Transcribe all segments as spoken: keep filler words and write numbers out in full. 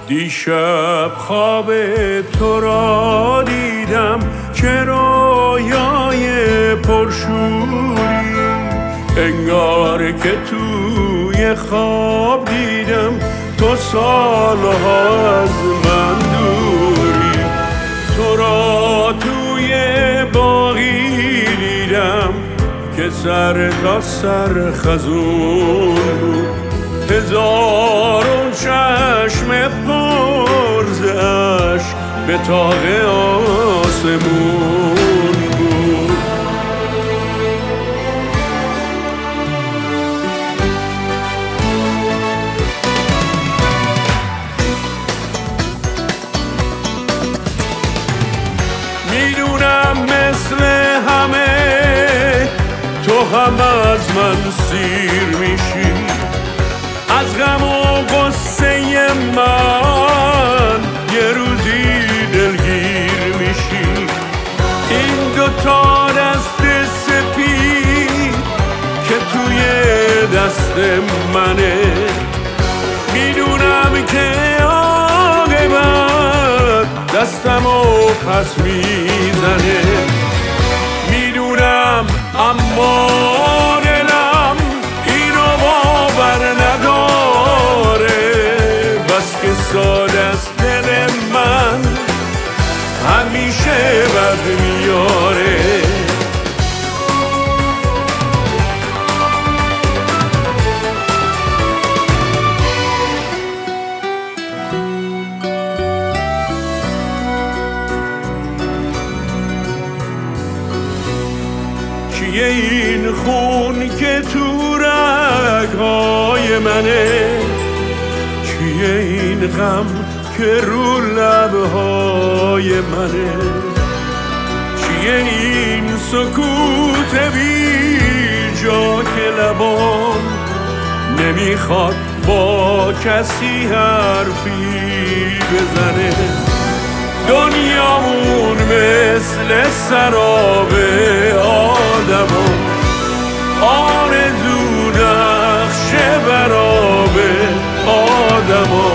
دیشب خواب تو را دیدم که رویای پرشوری، انگار که توی خواب دیدم تو سالها از من دوری. تو را توی باغی دیدم که سر تا سر خزون بود، هزارون چشم پرز اشک به طاق آسمون بود. میدونم مثل همه تو هم از من سیر میشی، از غم و غصه من یه روزی دلگیر میشی. این دوتا دست سپید که توی دست منه، میدونم که عاقبت دستمو پس میزنه. میدونم اما دلم اینو باور نداره، بس که ساده است دل من همیشه بد میاره. چیه این خون که تو رگ‌های منه، چیه این غم که رو لب‌های منه، چیه این سکوت بی جا که لبام نمیخواد با کسی حرفی بزنه. دنیامون مثل سراب آدما، آرزو نقش براب آدما.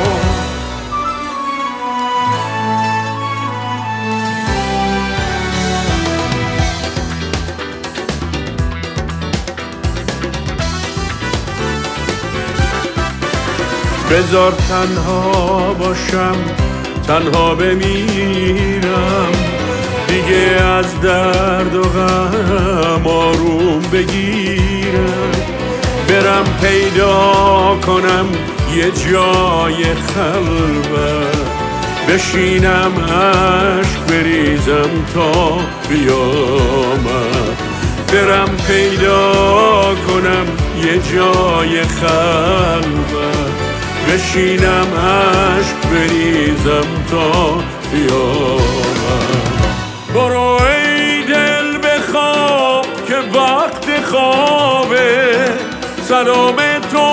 بذار تنها باشم، تنها بمیرم، دیگه از درد و غم آروم بگیرم. برم پیدا کنم یه جای خلوت، بشینم عشق بریزم تا بیامد. برم پیدا کنم یه جای خلوت، بشینم عشق بریزم تا بیامد. برو ای دل بخواب که وقت خوابه، سلام تو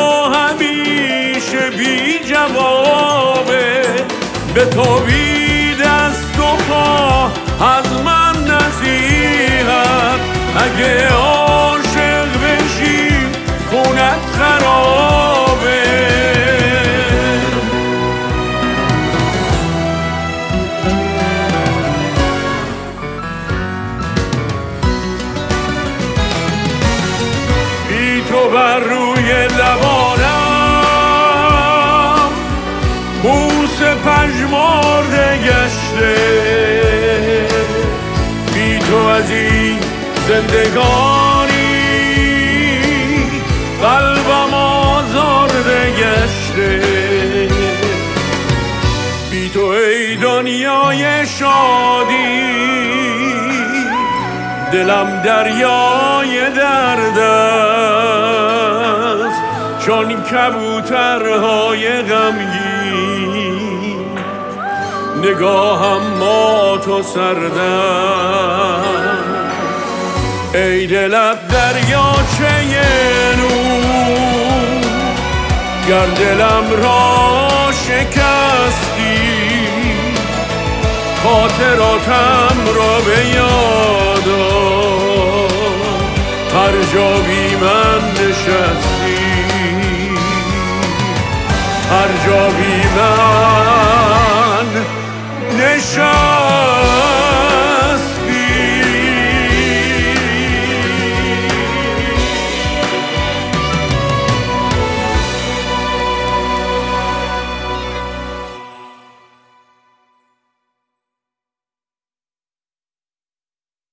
همیشه بی جوابه. به تو بی دست و پا از من نصیحت، اگه عاشق بشی خونت خرابه. تو بر روی لبانم بوس پژمرده گشته، بی تو از این زندگانی قلبم آزرده گشته. بی تو ای دنیای شادی دلم دریای درد است، چون کبوترهای غمگین نگاهم مات و سرد است. ای دلت دریاچه نور، گر دلم را شکستی، خاطراتم را به یاد هر جا بی من نشستی، هر جا بی من